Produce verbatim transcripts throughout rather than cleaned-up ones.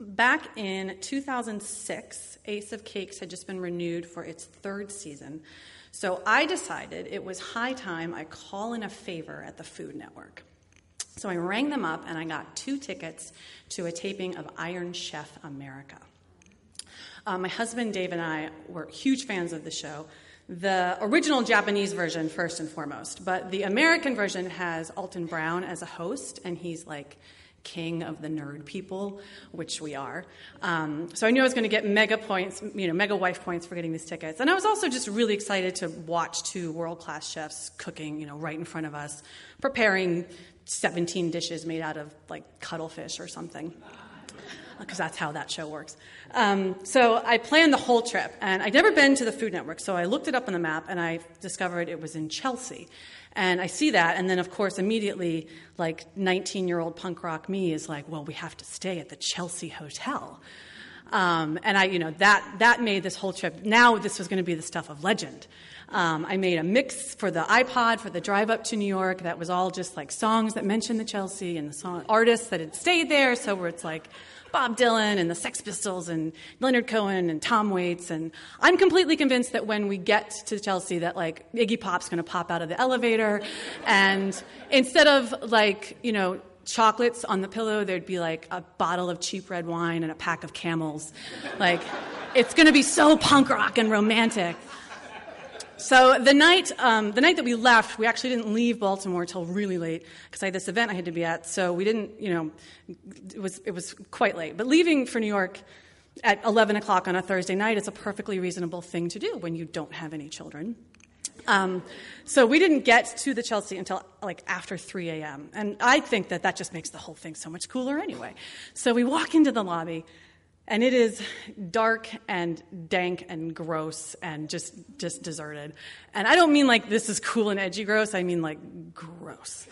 Back in two thousand six, Ace of Cakes had just been renewed for its third season. So I decided it was high time I call in a favor at the Food Network. So I rang them up and I got two tickets to a taping of Iron Chef America. Uh, my husband Dave and I were huge fans of the show. The original Japanese version, first and foremost, but the American version has Alton Brown as a host, and he's like king of the nerd people, which we are. Um, so I knew I was going to get mega points, you know, mega wife points for getting these tickets. And I was also just really excited to watch two world-class chefs cooking, you know, right in front of us, preparing seventeen dishes made out of, like, cuttlefish or something, because that's how that show works. Um, so I planned the whole trip, and I'd never been to the Food Network, so I looked it up on the map, and I discovered it was in Chelsea. And I see that, and then, of course, immediately, like, nineteen-year-old punk rock me is like, well, we have to stay at the Chelsea Hotel. Um, and I, you know, that that made this whole trip. Now this was going to be the stuff of legend. Um, I made a mix for the iPod for the drive up to New York that was all just, like, songs that mentioned the Chelsea and the song artists that had stayed there, so where it's like Bob Dylan and the Sex Pistols and Leonard Cohen and Tom Waits. And I'm completely convinced that when we get to Chelsea that, like, Iggy Pop's going to pop out of the elevator. And instead of, like, you know, chocolates on the pillow, there'd be, like, a bottle of cheap red wine and a pack of Camels. Like, it's going to be so punk rock and romantic. So the night um, the night that we left, we actually didn't leave Baltimore till really late because I had this event I had to be at. So we didn't, you know, it was it was quite late. But leaving for New York at eleven o'clock on a Thursday night is a perfectly reasonable thing to do when you don't have any children. Um, so we didn't get to the Chelsea until like after three a.m. And I think that that just makes the whole thing so much cooler anyway. So we walk into the lobby. And it is dark and dank and gross and just just deserted. And I don't mean like this is cool and edgy gross. I mean like gross.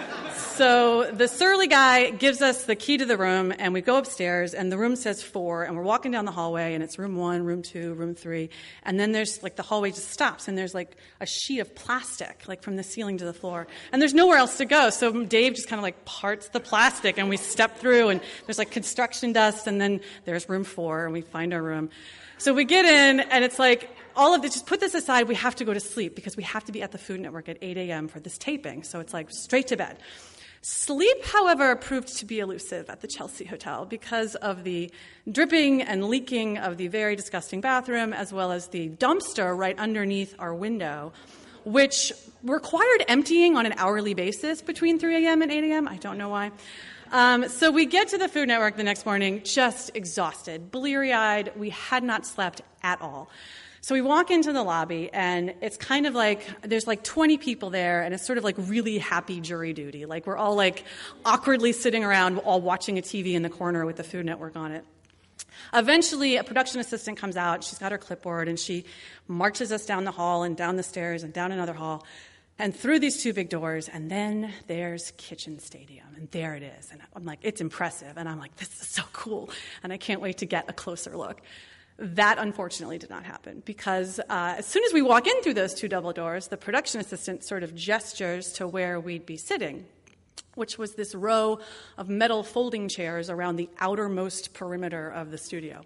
So the surly guy gives us the key to the room, and we go upstairs, and the room says four, and we're walking down the hallway, and it's room one, room two, room three. And then there's like the hallway just stops, and there's like a sheet of plastic like from the ceiling to the floor. And there's nowhere else to go. So Dave just kind of like parts the plastic, and we step through, and there's like construction dust, and then there's room four, and we find our room. So we get in, and it's like, all of this, just put this aside, we have to go to sleep because we have to be at the Food Network at eight a.m. for this taping. So it's like straight to bed. Sleep, however, proved to be elusive at the Chelsea Hotel because of the dripping and leaking of the very disgusting bathroom, as well as the dumpster right underneath our window, which required emptying on an hourly basis between three a.m. and eight a.m. I don't know why. Um, so we get to the Food Network the next morning just exhausted, bleary-eyed. We had not slept at all. So we walk into the lobby, and it's kind of like there's like twenty people there, and it's sort of like really happy jury duty. Like we're all like awkwardly sitting around all watching a T V in the corner with the Food Network on it. Eventually, a production assistant comes out. She's got her clipboard, and she marches us down the hall and down the stairs and down another hall and through these two big doors, and then there's Kitchen Stadium, and there it is. And I'm like, it's impressive. And I'm like, this is so cool, and I can't wait to get a closer look. That, unfortunately, did not happen because uh, as soon as we walk in through those two double doors, the production assistant sort of gestures to where we'd be sitting, which was this row of metal folding chairs around the outermost perimeter of the studio.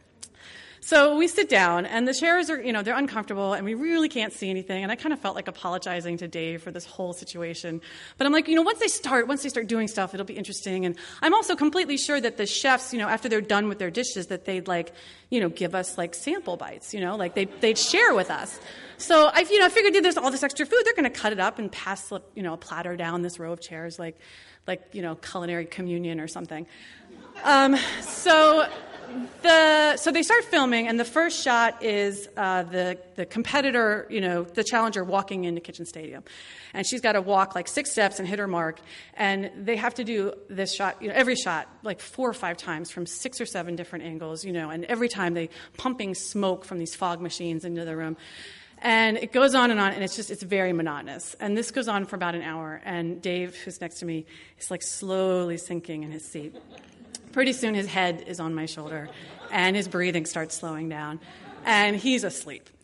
So we sit down, and the chairs are, you know, they're uncomfortable, and we really can't see anything. And I kind of felt like apologizing to Dave for this whole situation. But I'm like, you know, once they start, once they start doing stuff, it'll be interesting. And I'm also completely sure that the chefs, you know, after they're done with their dishes, that they'd like, you know, give us like sample bites, you know, like they they'd share with us. So I, you know, I figured there's all this extra food, they're going to cut it up and pass, you know, a platter down this row of chairs, like, like you know, culinary communion or something. Um, so. The, so they start filming, and the first shot is uh, the the competitor, you know, the challenger walking into Kitchen Stadium, and she's got to walk like six steps and hit her mark, and they have to do this shot, you know, every shot like four or five times from six or seven different angles, you know, and every time they pumping smoke from these fog machines into the room. And it goes on and on, and it's just, it's very monotonous. And this goes on for about an hour, and Dave, who's next to me, is like slowly sinking in his seat. Pretty soon his head is on my shoulder, and his breathing starts slowing down, and he's asleep.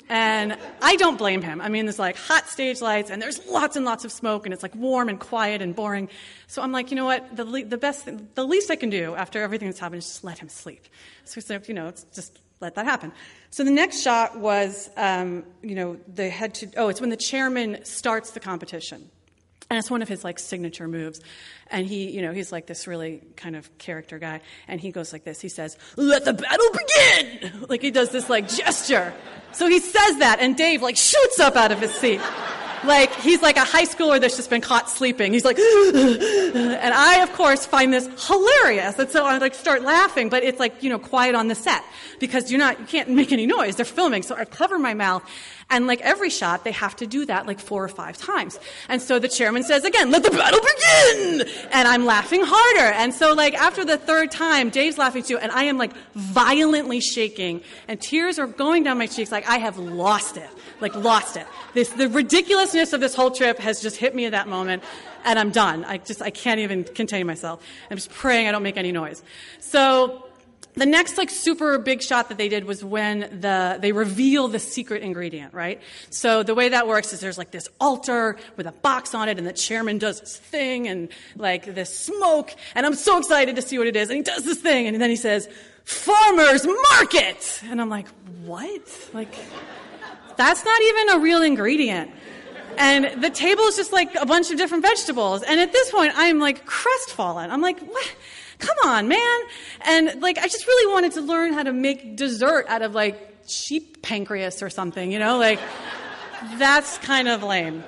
And I don't blame him. I mean, there's like hot stage lights, and there's lots and lots of smoke, and it's like warm and quiet and boring. So I'm like, you know what? The le- the best, thing, the least I can do after everything that's happened is just let him sleep. So, so you know, it's just let that happen. So the next shot was, um, you know, they had to. Oh, it's when the chairman starts the competition. And it's one of his, like, signature moves. And he, you know, he's like this really kind of character guy. And he goes like this. He says, "Let the battle begin!" Like, he does this, like, gesture. So he says that, and Dave, like, shoots up out of his seat. Like, he's like a high schooler that's just been caught sleeping. He's like, and I, of course, find this hilarious. And so I, like, start laughing. But it's, like, you know, quiet on the set. Because you're not, you can't make any noise. They're filming. So I cover my mouth. And like every shot, they have to do that like four or five times. And so the chairman says again, "Let the battle begin!" And I'm laughing harder. And so like after the third time, Dave's laughing too, and I am like violently shaking, and tears are going down my cheeks like I have lost it. Like lost it. This, the ridiculousness of this whole trip has just hit me at that moment, and I'm done. I just, I can't even contain myself. I'm just praying I don't make any noise. So the next like super big shot that they did was when the they reveal the secret ingredient, right? So the way that works is there's like this altar with a box on it, and the chairman does this thing and like this smoke, and I'm so excited to see what it is, and he does this thing, and then he says, "Farmer's Market!" And I'm like, what? Like, that's not even a real ingredient. And the table is just like a bunch of different vegetables. And at this point, I'm like crestfallen. I'm like, what? Come on, man. And like, I just really wanted to learn how to make dessert out of like sheep pancreas or something, you know, like that's kind of lame.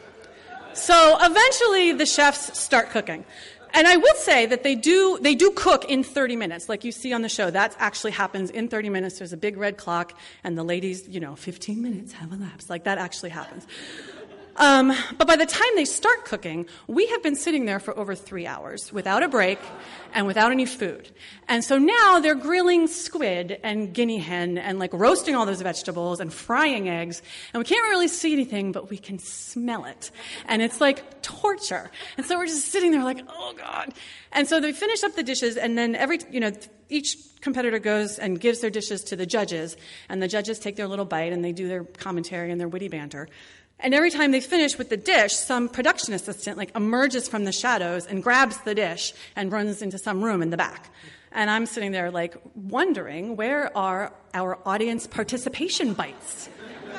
So eventually the chefs start cooking. And I would say that they do they do cook in thirty minutes, like you see on the show. That actually happens in thirty minutes. There's a big red clock, and the ladies, you know, fifteen minutes have elapsed. Like that actually happens. Um, but by the time they start cooking, we have been sitting there for over three hours without a break and without any food. And so now they're grilling squid and guinea hen and like roasting all those vegetables and frying eggs. And we can't really see anything, but we can smell it. And it's like torture. And so we're just sitting there like, oh God. And so they finish up the dishes, and then every, you know, each competitor goes and gives their dishes to the judges. And the judges take their little bite and they do their commentary and their witty banter. And every time they finish with the dish, some production assistant like emerges from the shadows and grabs the dish and runs into some room in the back. And I'm sitting there like wondering, where are our audience participation bites?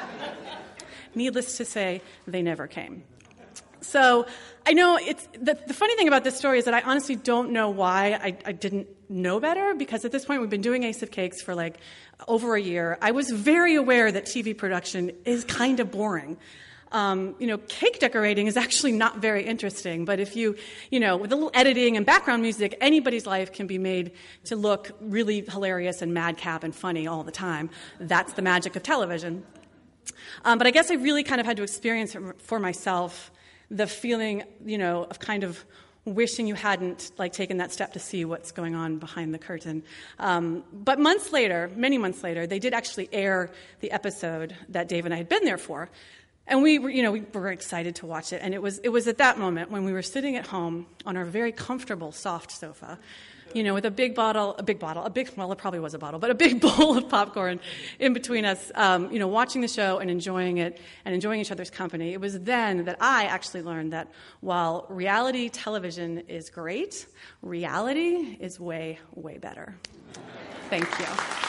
Needless to say, they never came. So I know it's the, the funny thing about this story is that I honestly don't know why I, I didn't know better, because at this point we've been doing Ace of Cakes for like over a year. I was very aware that T V production is kind of boring. Um, you know, cake decorating is actually not very interesting, but if you, you know, with a little editing and background music, anybody's life can be made to look really hilarious and madcap and funny all the time. That's the magic of television. Um, but I guess I really kind of had to experience it for myself, the feeling, you know, of kind of wishing you hadn't like taken that step to see what's going on behind the curtain. Um, but months later, many months later, they did actually air the episode that Dave and I had been there for. And we were, you know, we were excited to watch it. And it was, it was at that moment when we were sitting at home on our very comfortable, soft sofa, you know, with a big bottle, a big bottle, a big, well, it probably was a bottle, but a big bowl of popcorn in between us, um, you know, watching the show and enjoying it and enjoying each other's company. It was then that I actually learned that while reality television is great, reality is way, way better. Thank you.